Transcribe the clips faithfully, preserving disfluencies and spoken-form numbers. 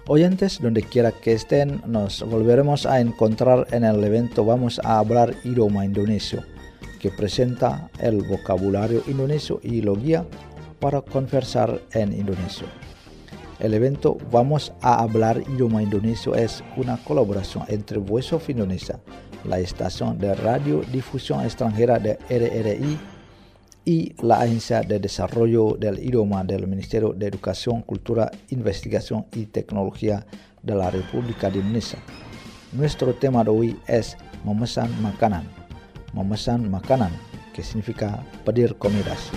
Oyentes, donde quiera que estén, nos volveremos a encontrar en el evento Vamos a hablar idioma indonesio, que presenta el vocabulario indonesio y lo guía para conversar en indonesio. El evento Vamos a hablar idioma indonesio es una colaboración entre Voice of Indonesia, la estación de radiodifusión extranjera de R R I, y la Agencia de Desarrollo del Idioma del Ministerio de Educación, Cultura, Investigación y Tecnología de la República de Indonesia. Nuestro tema de hoy es memesan makanan. Memesan makanan, que significa pedir comidas.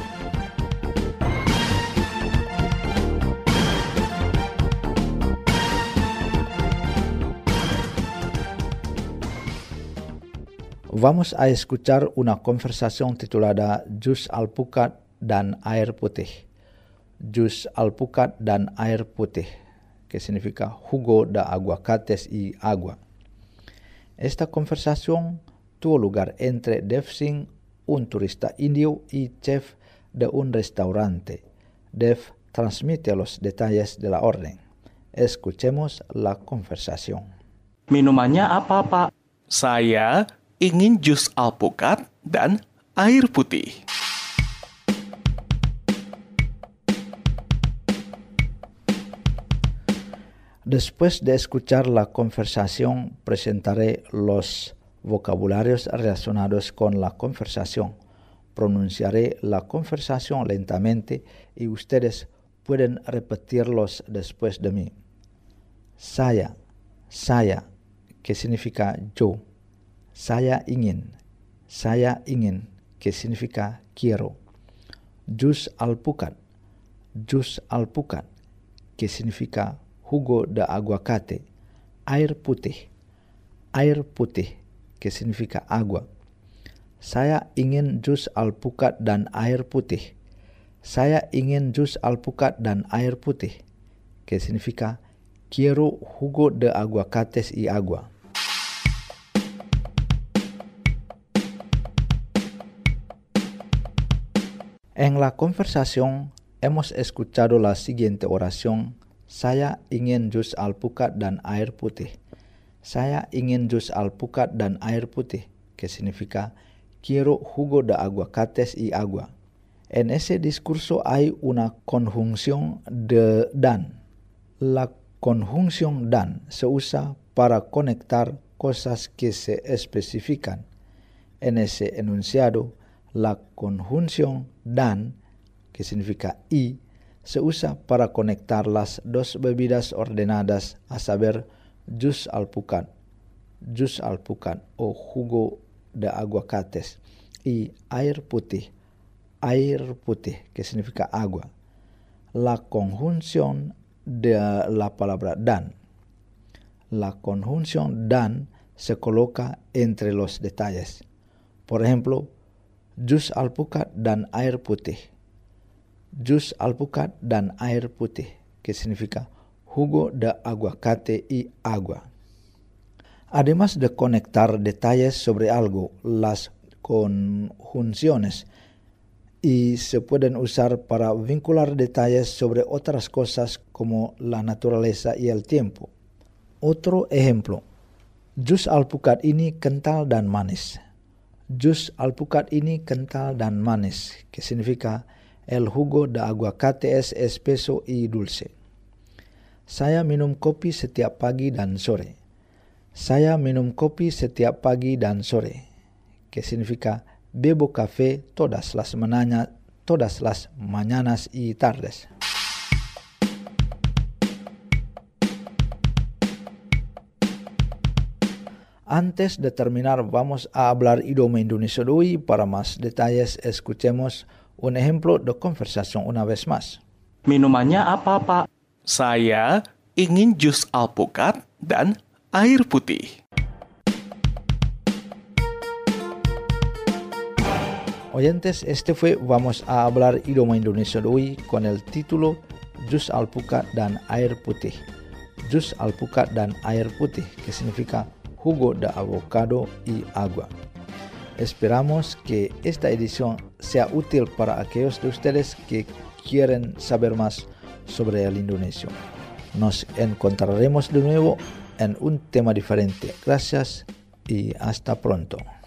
Vamos a escuchar una conversación titulada Jus Alpukat dan Air Putih. Jus Alpukat dan Air Putih, que significa jugo de aguacates y agua. Esta conversación tuvo lugar entre Dev Singh, un turista indio, y chef de un restaurante. Dev transmite los detalles de la orden. Escuchemos la conversación. Minumannya apa, Pak? Saya ingin jus alpukat dan air putih. Después de escuchar la conversación, presentaré los vocabularios relacionados con la conversación. Pronunciaré la conversación lentamente y ustedes pueden repetirlos después de mí. Saya, saya, que significa yo. Saya ingin, saya ingin, que significa quiero. Jus alpukat, jus alpukat, que significa jugo de aguacate. Air putih, air putih, que significa agua. Saya ingin jus alpukat dan air putih. Saya ingin jus alpukat dan air putih, que significa quiero jugo de aguacates y agua. En la conversación hemos escuchado la siguiente oración: saya ingin jus alpukat dan air putih. Saya ingin jus alpukat dan air putih, que significa quiero jugo de aguacates y agua. En ese discurso hay una conjunción de dan. La conjunción dan se usa para conectar cosas que se especifican. En ese enunciado, la conjunción dan, que significa y, se usa para conectar las dos bebidas ordenadas, a saber, jus alpukat, jus alpukat o jugo de aguacates, y air putih, air putih, que significa agua. La conjunción de la palabra dan. La conjunción dan se coloca entre los detalles. Por ejemplo, jus alpukat dan air putih. Jus alpukat dan air putih, que significa jugo de aguacate y agua. Además de conectar detalles sobre algo, las conjunciones y se pueden usar para vincular detalles sobre otras cosas como la naturaleza y el tiempo. Otro ejemplo, jus alpukat ini kental dan manis. Jus alpukat ini kental dan manis, que significa el jugo de aguacate es espeso y dulce. Saya minum kopi setiap pagi dan sore. Saya minum kopi setiap pagi dan sore, que significa bebo café todas las mañanas, todas las mañanas y tardes. Antes de terminar, vamos a hablar idioma indonesio de hoy. Para más detalles, escuchemos un ejemplo de conversación una vez más. Minumannya apa, Pak? Saya ingin jus alpukat dan air putih. Oyentes, este fue Vamos a hablar idioma indonesio de hoy con el título Jus alpukat dan air putih. Jus alpukat dan air putih, que significa jugo de avocado y agua. Esperamos que esta edición sea útil para aquellos de ustedes que quieren saber más sobre el indonesio. Nos encontraremos de nuevo en un tema diferente. Gracias y hasta pronto.